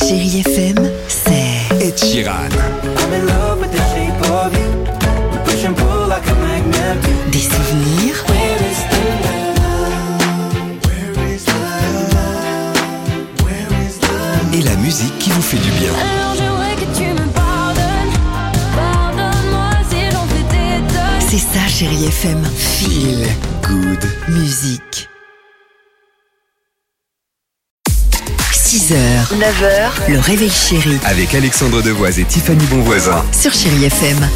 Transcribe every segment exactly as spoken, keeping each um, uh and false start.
Chérie F M, c'est Ed Sheeran. des souvenirs, Et la musique qui vous fait du bien. Alors j'aimerais que tu me pardonnes. Pardonne-moi si j'en fais des tonnes. c'est ça Chérie F M. Feel good. Musique. six heures, neuf heures, le réveil chéri Avec Alexandre Devoise et Tiffany Bonvoisin. sur Chérie F M.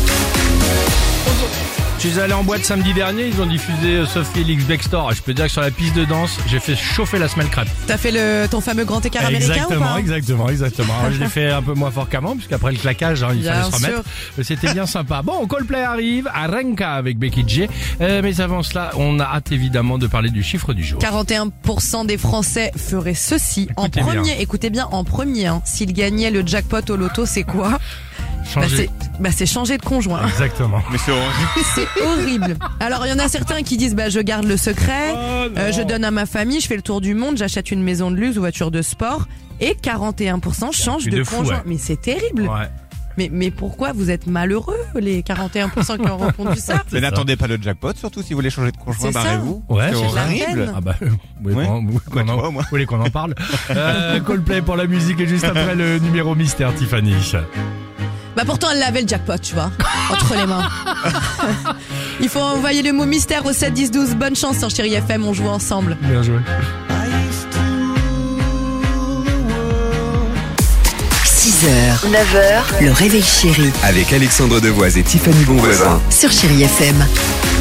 Je suis allé en boîte samedi dernier, ils ont diffusé euh, Sophie Elix Bextor. Je peux dire que sur la piste de danse, j'ai fait chauffer la semelle crêpe. T'as fait le, ton fameux grand écart américain Exactement, ou pas exactement, exactement. Alors, je l'ai fait un peu moins fort qu'avant, puisqu'après le claquage, hein, il Bien fallait se remettre. sûr. Mais c'était bien sympa. Bon, Coldplay arrive, Arenka avec Becky G. Euh, mais avant cela, on a hâte évidemment de parler du chiffre du jour. quarante et un pour cent des Français feraient ceci Écoutez en premier. bien. Écoutez bien, en premier. Hein. S'ils gagnaient le jackpot au loto, c'est quoi bah, Changer. c'est, bah, c'est changer de conjoint. Exactement. Mais c'est C'est horrible. Alors, il y en a certains qui disent bah, je garde le secret, Oh, euh, je donne à ma famille, je fais le tour du monde, j'achète une maison de luxe ou voiture de sport. Et quarante et un pour cent changent truc de, de fou, conjoint. ouais. Mais c'est terrible. Ouais. Mais, mais pourquoi vous êtes malheureux, les quarante et un pour cent qui ont répondu ça Mais n'attendez pas le jackpot, surtout si vous voulez changer de conjoint, C'est ça. barrez-vous. Ouais, c'est c'est la horrible. peine. Ah bah, vous voulez Ouais. qu'on- vous voulez Bah, qu'on tu en- vois, moi. vous voulez qu'on en parle euh, Coldplay pour la musique et juste après le numéro mystère, Tiffany. Bah pourtant elle avait le jackpot, tu vois, entre les mains. Il faut envoyer le mot mystère au sept dix douze. Bonne chance sur Chérie F M, on joue ensemble. Bien joué. six heures, neuf heures, le réveil chéri Avec Alexandre Devoise et Tiffany Bonvoisin. sur Chérie F M.